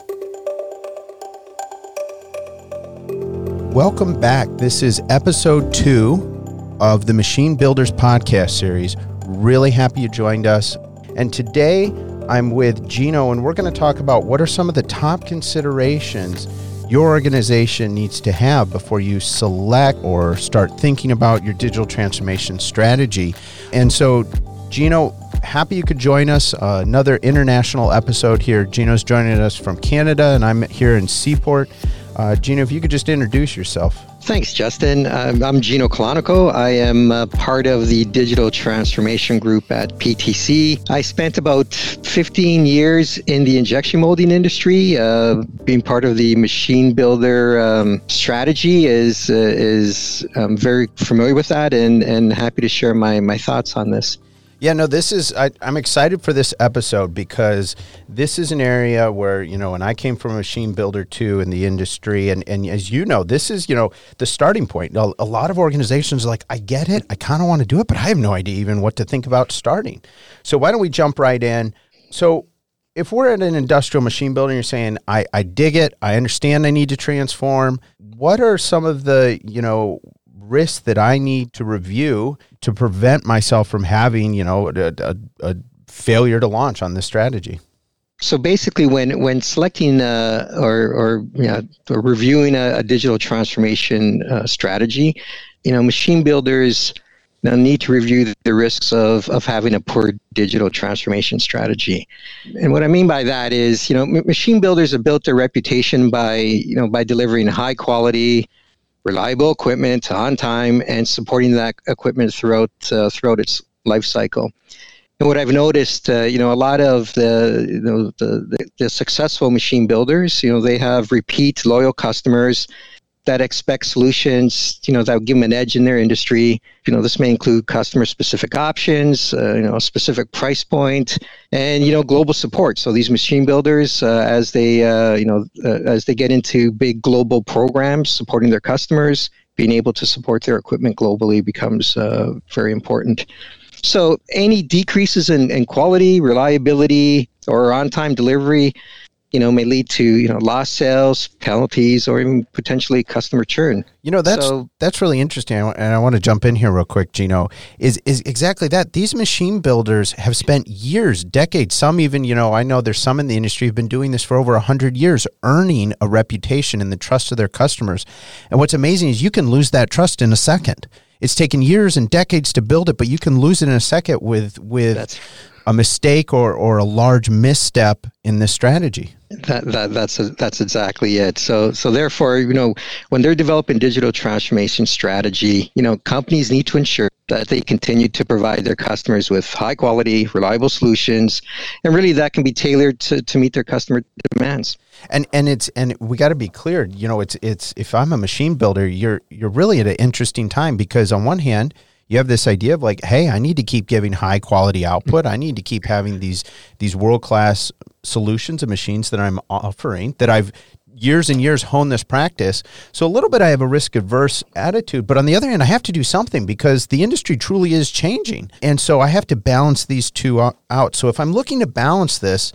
Welcome back. This is episode 2 of the Machine Builders podcast series. Really happy you joined us. And today I'm with Gino, and we're going to talk about what are some of the top considerations your organization needs to have before you select or start thinking about your digital transformation strategy. And so, Gino, happy you could join us. Another international episode here. Gino's joining us from Canada, and I'm here in Seaport. Gino, if you could just introduce yourself. Thanks, Justin. I'm Gino Colonico. I am part of the digital transformation group at PTC. I spent about 15 years in the injection molding industry. Being part of the machine builder strategy is I'm very familiar with that and happy to share my thoughts on this. Yeah, no, I'm excited for this episode because this is an area where, and I came from a machine builder too in the industry. And as you know, this is, the starting point. A lot of organizations are like, I get it. I kind of want to do it, but I have no idea even what to think about starting. So why don't we jump right in? So if we're at an industrial machine builder and you're saying, I dig it, I understand I need to transform, what are some of the, risks that I need to review to prevent myself from having, a failure to launch on this strategy? So basically, when selecting or reviewing a digital transformation strategy, machine builders need to review the risks of having a poor digital transformation strategy. And what I mean by that is, machine builders have built their reputation by delivering high quality, reliable equipment on time and supporting that equipment throughout its life cycle. And what I've noticed, a lot of the successful machine builders, they have repeat loyal customers that expect solutions, that will give them an edge in their industry. This may include customer-specific options, a specific price point, and global support. So these machine builders, as they get into big global programs supporting their customers, being able to support their equipment globally becomes very important. So any decreases in quality, reliability, or on-time delivery, may lead to, lost sales, penalties, or even potentially customer churn. That's really interesting. And I want to jump in here real quick, Gino, is exactly that. These machine builders have spent years, decades, some even, I know there's some in the industry who've been doing this for over 100 years, earning a reputation and the trust of their customers. And what's amazing is you can lose that trust in a second. It's taken years and decades to build it, but you can lose it in a second with a mistake or a large misstep in this strategy. That's exactly it. So therefore, when they're developing digital transformation strategy, companies need to ensure that they continue to provide their customers with high quality, reliable solutions, and really that can be tailored to meet their customer demands. And we got to be clear, it's if I'm a machine builder, you're really at an interesting time because on one hand, you have this idea of like, hey, I need to keep giving high quality output. I need to keep having these world-class solutions and machines that I'm offering, that I've years and years honed this practice. So a little bit I have a risk-averse attitude. But on the other hand, I have to do something because the industry truly is changing. And so I have to balance these two out. So if I'm looking to balance this,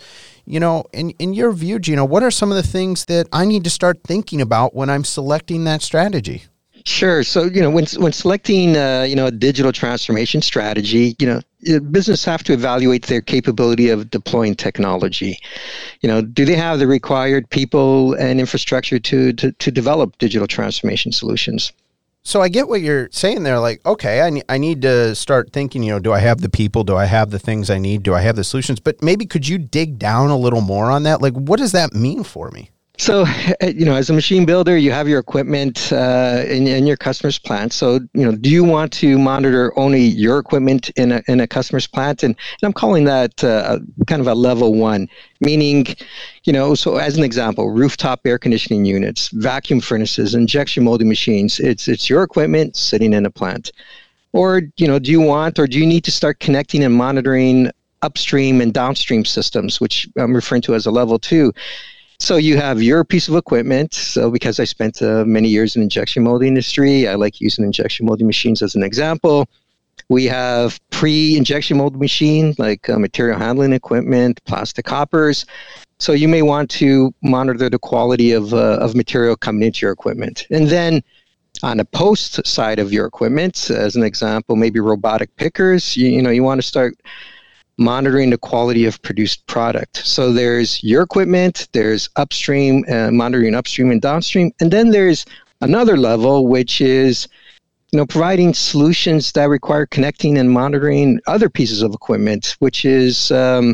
in your view, Gino, what are some of the things that I need to start thinking about when I'm selecting that strategy? Sure. So, when selecting, a digital transformation strategy, business have to evaluate their capability of deploying technology. Do they have the required people and infrastructure to develop digital transformation solutions? So I get what you're saying there. Like, okay, I need to start thinking, do I have the people? Do I have the things I need? Do I have the solutions? But maybe could you dig down a little more on that? Like, what does that mean for me? So, as a machine builder, you have your equipment in your customer's plant. So, do you want to monitor only your equipment in a customer's plant? And I'm calling that kind of a level one, meaning, so as an example, rooftop air conditioning units, vacuum furnaces, injection molding machines. It's your equipment sitting in a plant. Or, do you want or do you need to start connecting and monitoring upstream and downstream systems, which I'm referring to as a level two? So you have your piece of equipment. So because I spent many years in the injection molding industry, I like using injection molding machines as an example. We have pre-injection molding machine, like material handling equipment, plastic hoppers. So you may want to monitor the quality of material coming into your equipment. And then on the post side of your equipment, as an example, maybe robotic pickers, you want to start monitoring the quality of produced product. So there's your equipment, there's upstream, monitoring upstream and downstream, and then there's another level, which is providing solutions that require connecting and monitoring other pieces of equipment, which is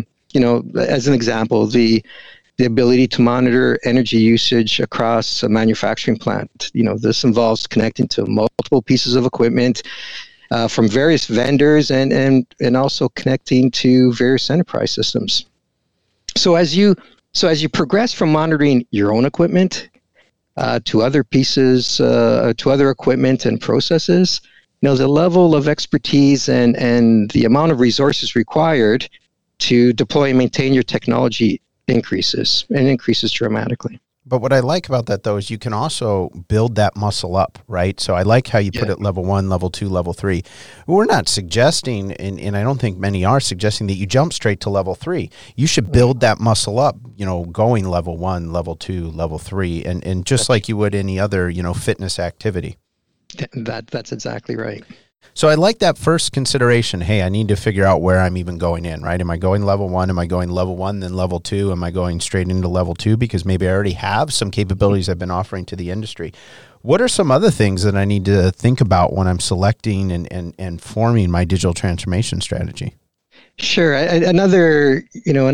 as an example, the ability to monitor energy usage across a manufacturing plant. This involves connecting to multiple pieces of equipment from various vendors and also connecting to various enterprise systems. So as you progress from monitoring your own equipment to other pieces, to other equipment and processes, the level of expertise and the amount of resources required to deploy and maintain your technology increases dramatically. But what I like about that, though, is you can also build that muscle up, right? So I like how you put it level 1, level 2, level 3. We're not suggesting, and I don't think many are suggesting, that you jump straight to level 3. You should build that muscle up, going level 1, level 2, level 3, and just like you would any other, fitness activity. That's exactly right. So I like that first consideration. Hey, I need to figure out where I'm even going in, right? Am I going level 1? Am I going level 1, then level 2? Am I going straight into level 2 because maybe I already have some capabilities I've been offering to the industry? What are some other things that I need to think about when I'm selecting and forming my digital transformation strategy? Sure. Another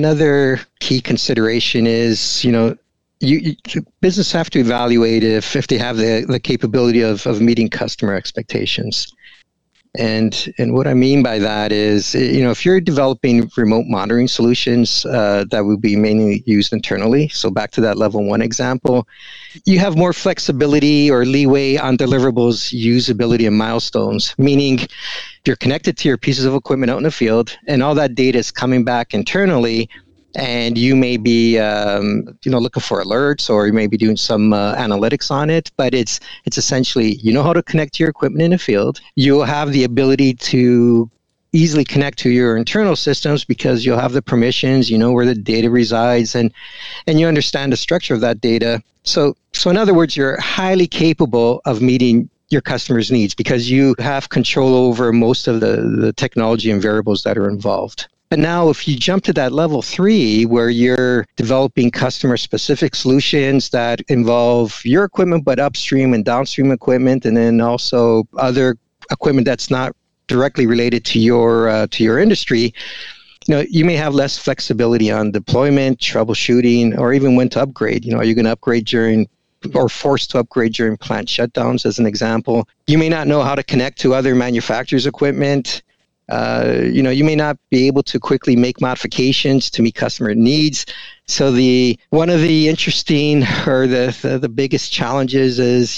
key consideration is, business have to evaluate if they have the capability of meeting customer expectations. And what I mean by that is, if you're developing remote monitoring solutions that will be mainly used internally, so back to that level 1 example, you have more flexibility or leeway on deliverables, usability, and milestones, meaning you're connected to your pieces of equipment out in the field, and all that data is coming back internally. And you may be, looking for alerts, or you may be doing some analytics on it. But it's essentially, how to connect to your equipment in the field. You'll have the ability to easily connect to your internal systems because you'll have the permissions. Where the data resides, and you understand the structure of that data. So in other words, you're highly capable of meeting your customers' needs because you have control over most of the technology and variables that are involved. But now if you jump to that level 3, where you're developing customer-specific solutions that involve your equipment, but upstream and downstream equipment, and then also other equipment that's not directly related to your industry, you may have less flexibility on deployment, troubleshooting, or even when to upgrade. Are you going to upgrade or forced to upgrade during plant shutdowns, as an example? You may not know how to connect to other manufacturers' equipment. You may not be able to quickly make modifications to meet customer needs. So one of the interesting or the biggest challenges is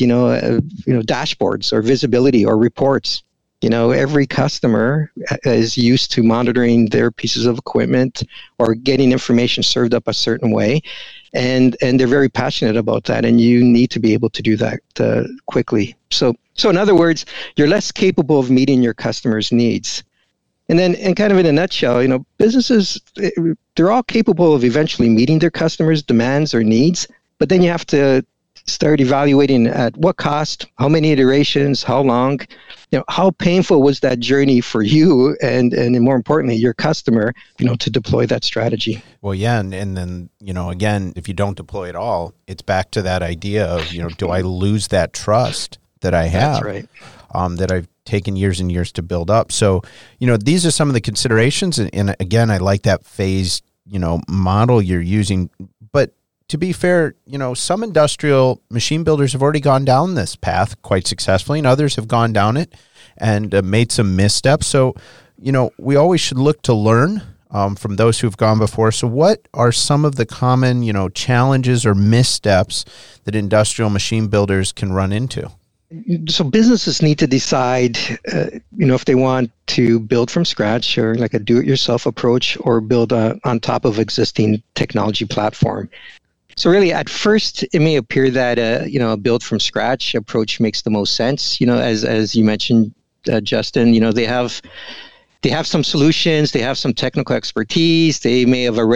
dashboards or visibility or reports. Every customer is used to monitoring their pieces of equipment or getting information served up a certain way, and they're very passionate about that. And you need to be able to do that quickly. So in other words, you're less capable of meeting your customers' needs. And then, and kind of in a nutshell, businesses, they're all capable of eventually meeting their customers' demands or needs, but then you have to start evaluating at what cost, how many iterations, how long, how painful was that journey for you and more importantly, your customer, to deploy that strategy. Well, yeah. And then, again, if you don't deploy at all, it's back to that idea of, do I lose that trust that I have? That's right. That I've taken years and years to build up. So, these are some of the considerations. And again, I like that phased, model you're using. But to be fair, some industrial machine builders have already gone down this path quite successfully, and others have gone down it and made some missteps. So, we always should look to learn from those who've gone before. So what are some of the common, challenges or missteps that industrial machine builders can run into? So businesses need to decide, if they want to build from scratch or like a do-it-yourself approach, or build on top of existing technology platform. So really, at first, it may appear that a build from scratch approach makes the most sense. As you mentioned, Justin, they have some solutions, they have some technical expertise, they may have already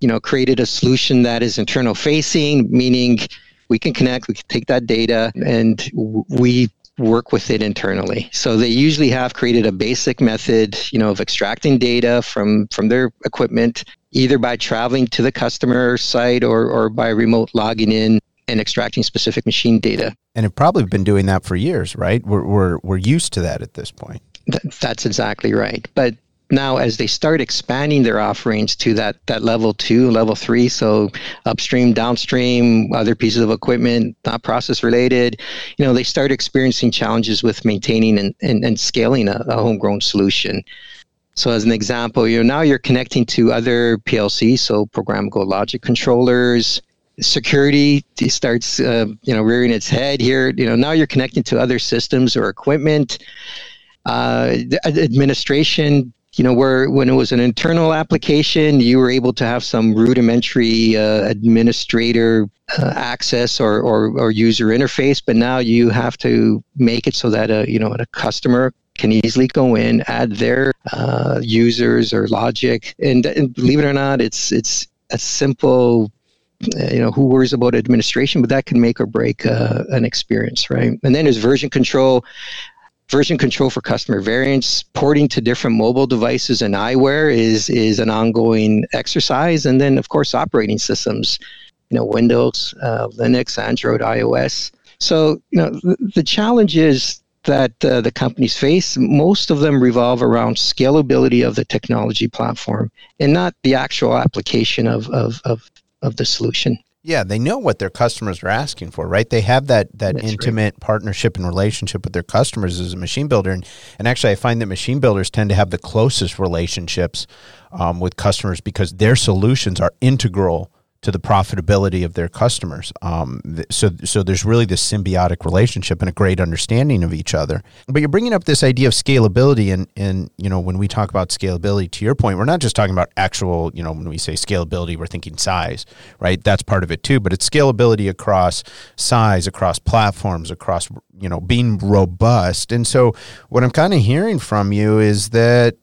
created a solution that is internal facing, meaning we can connect, we can take that data, and we work with it internally. So they usually have created a basic method, of extracting data from their equipment, either by traveling to the customer site or by remote logging in and extracting specific machine data. And have probably been doing that for years, right? We're used to that at this point. That's exactly right. But now, as they start expanding their offerings to that level 2, level 3, so upstream, downstream, other pieces of equipment, not process related, they start experiencing challenges with maintaining and scaling a homegrown solution. So as an example, now you're connecting to other PLCs, so programmable logic controllers. Security starts, rearing its head here. Now you're connecting to other systems or equipment. The administration, where when it was an internal application, you were able to have some rudimentary administrator access or user interface, but now you have to make it so that a customer can easily go in, add their users or logic, and believe it or not, it's a simple. Who worries about administration, but that can make or break an experience, right? And then there's version control for customer variants. Porting to different mobile devices and eyewear is an ongoing exercise. And then, of course, operating systems, Windows, Linux, Android, iOS. So, the challenges that the companies face, most of them revolve around scalability of the technology platform and not the actual application of the solution. Yeah, they know what their customers are asking for, right? They have that intimate partnership and relationship with their customers as a machine builder. And actually, I find that machine builders tend to have the closest relationships with customers because their solutions are integral to the profitability of their customers. So there's really this symbiotic relationship and a great understanding of each other. But you're bringing up this idea of scalability, and when we talk about scalability, to your point, we're not just talking about actual, when we say scalability, we're thinking size, right? That's part of it too, but it's scalability across size, across platforms, across, being robust. And so what I'm kind of hearing from you is that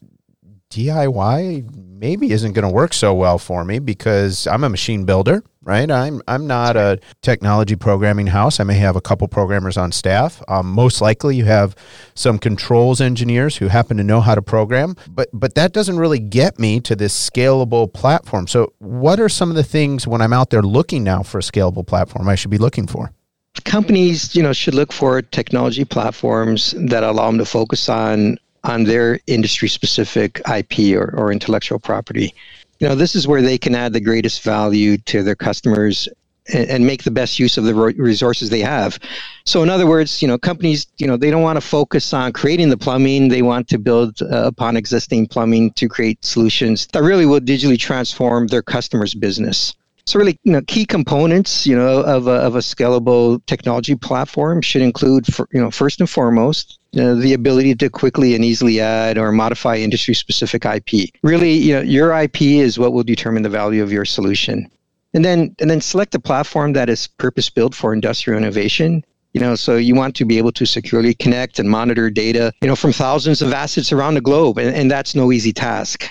DIY maybe isn't going to work so well for me because I'm a machine builder, right? I'm not a technology programming house. I may have a couple programmers on staff. Most likely you have some controls engineers who happen to know how to program, but that doesn't really get me to this scalable platform. So what are some of the things when I'm out there looking now for a scalable platform I should be looking for? Companies, should look for technology platforms that allow them to focus on their industry-specific IP or intellectual property. This is where they can add the greatest value to their customers and make the best use of the resources they have. So in other words, companies, they don't want to focus on creating the plumbing. They want to build upon existing plumbing to create solutions that really will digitally transform their customers' business. So really, key components, of a scalable technology platform should include, first and foremost, the ability to quickly and easily add or modify industry-specific IP. Really, your IP is what will determine the value of your solution. And then select a platform that is purpose-built for industrial innovation. So you want to be able to securely connect and monitor data, from thousands of assets around the globe, and that's no easy task.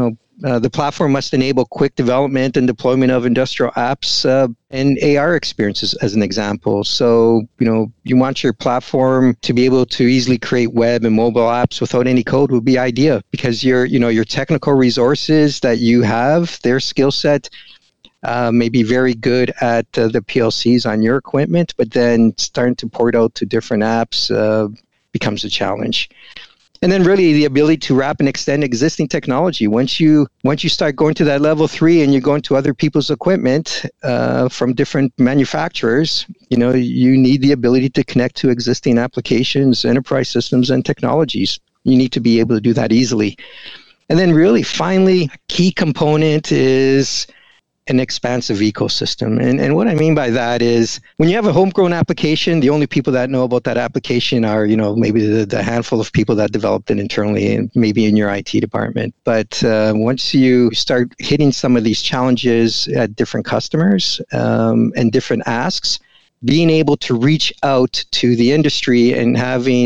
The platform must enable quick development and deployment of industrial apps and AR experiences, as an example. So, you want your platform to be able to easily create web and mobile apps without any code would be ideal because your technical resources that you have, their skill set, may be very good at the PLCs on your equipment, but then starting to port out to different apps becomes a challenge. And then really the ability to wrap and extend existing technology. Once you start going to that level 3 and you're going to other people's equipment from different manufacturers, you need the ability to connect to existing applications, enterprise systems, and technologies. You need to be able to do that easily. And then really finally, a key component is an expansive ecosystem. And what I mean by that is when you have a homegrown application, the only people that know about that application are, maybe the handful of people that developed it internally and maybe in your IT department. But once you start hitting some of these challenges at different customers and different asks, being able to reach out to the industry and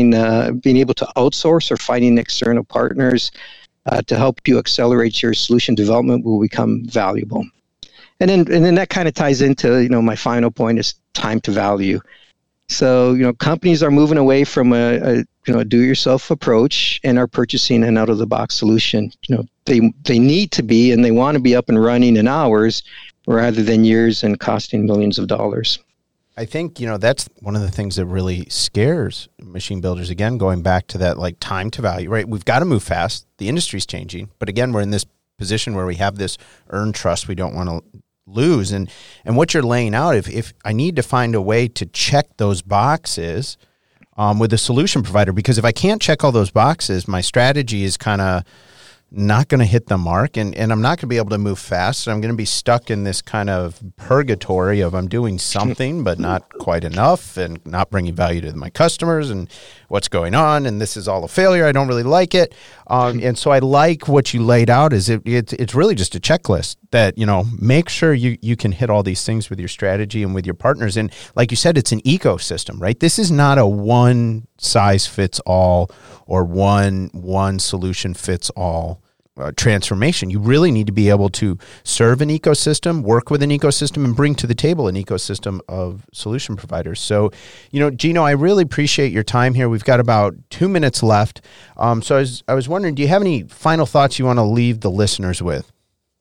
being able to outsource or finding external partners to help you accelerate your solution development will become valuable. then that kind of ties into, my final point is time to value. So, companies are moving away from a do-it-yourself approach and are purchasing an out-of-the-box solution. They need to be and they want to be up and running in hours rather than years and costing millions of dollars. I think, that's one of the things that really scares machine builders. Again, going back to that, like, time to value, right? We've got to move fast. The industry's changing. But again, we're in this position where we have this earned trust we don't want to lose. And what you're laying out, if I need to find a way to check those boxes with a solution provider, because if I can't check all those boxes, my strategy is kind of not going to hit the mark, and I'm not going to be able to move fast. So I'm going to be stuck in this kind of purgatory of I'm doing something, but not quite enough, and not bringing value to my customers, and what's going on, and this is all a failure. I don't really like it. And so I like what you laid out is it's really just a checklist that, make sure you can hit all these things with your strategy and with your partners. And like you said, it's an ecosystem, right? This is not a one size fits all or one solution fits all transformation. You really need to be able to serve an ecosystem, work with an ecosystem, and bring to the table an ecosystem of solution providers. So, Gino, I really appreciate your time here. We've got about 2 minutes left. So I was wondering, do you have any final thoughts you want to leave the listeners with?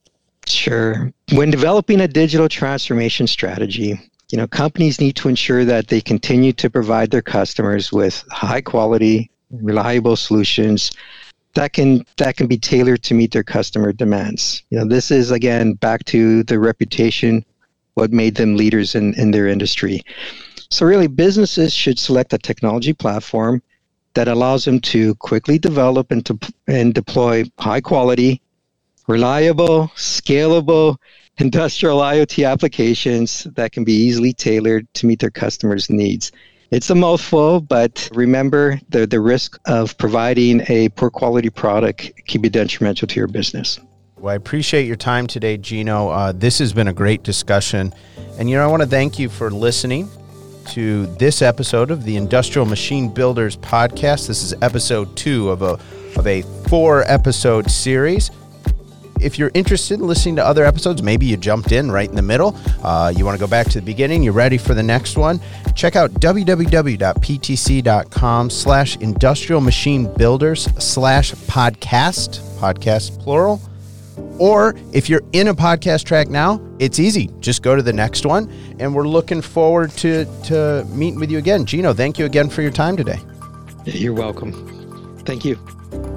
Sure. When developing a digital transformation strategy, companies need to ensure that they continue to provide their customers with high quality, reliable solutions that can be tailored to meet their customer demands. This is, again, back to the reputation, what made them leaders in their industry. So really, businesses should select a technology platform that allows them to quickly develop and deploy high quality, reliable, scalable, industrial IoT applications that can be easily tailored to meet their customers' needs. It's a mouthful, but remember, the risk of providing a poor quality product can be detrimental to your business. Well, I appreciate your time today, Gino. This has been a great discussion. And, I want to thank you for listening to this episode of the Industrial Machine Builders Podcast. This is episode 2 of a 4-episode series. If you're interested in listening to other episodes, maybe you jumped in right in the middle, you want to go back to the beginning, you're ready for the next one, check out www.ptc.com/industrialmachinebuilders/podcast plural. Or if you're in a podcast track now, it's easy. Just go to the next one, and we're looking forward to meeting with you again. Gino, thank you again for your time today. You're welcome. Thank you.